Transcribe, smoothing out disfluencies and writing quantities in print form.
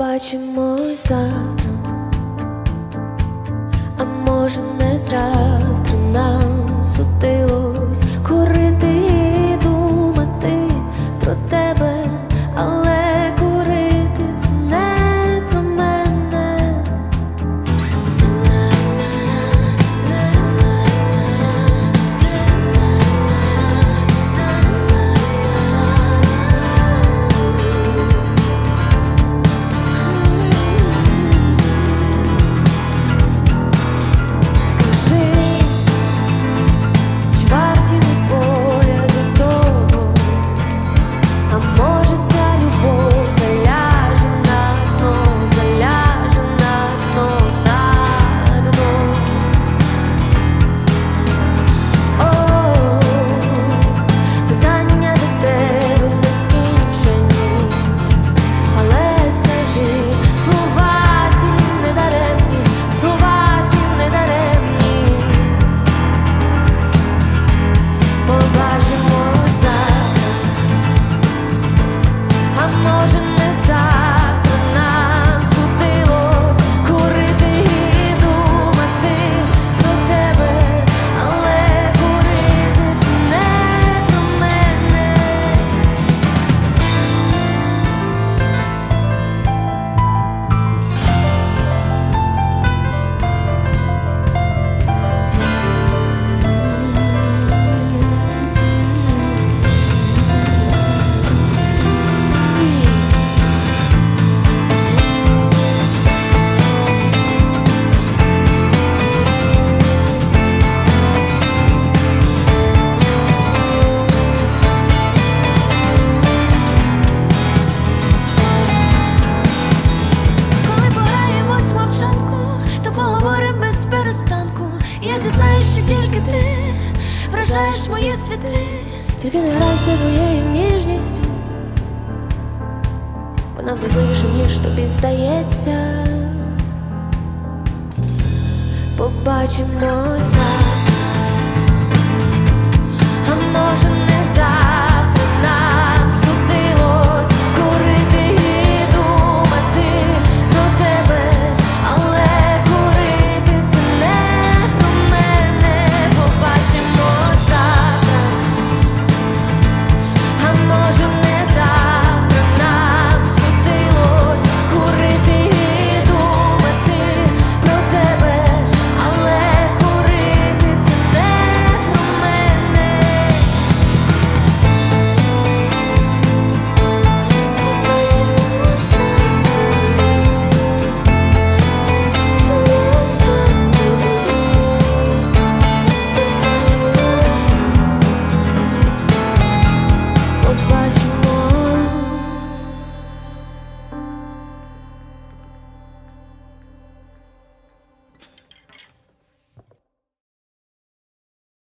Побачимось завтра, а може не завтра. Нам судилось курити і думати про тебе, але курити це не про мене. Я зізнаюсь, що тільки ти вражаєш мої світи. Тільки не грайся з моєю ніжністю, вона вразливіша, ніж тобі здається. Побачимось завтра, а може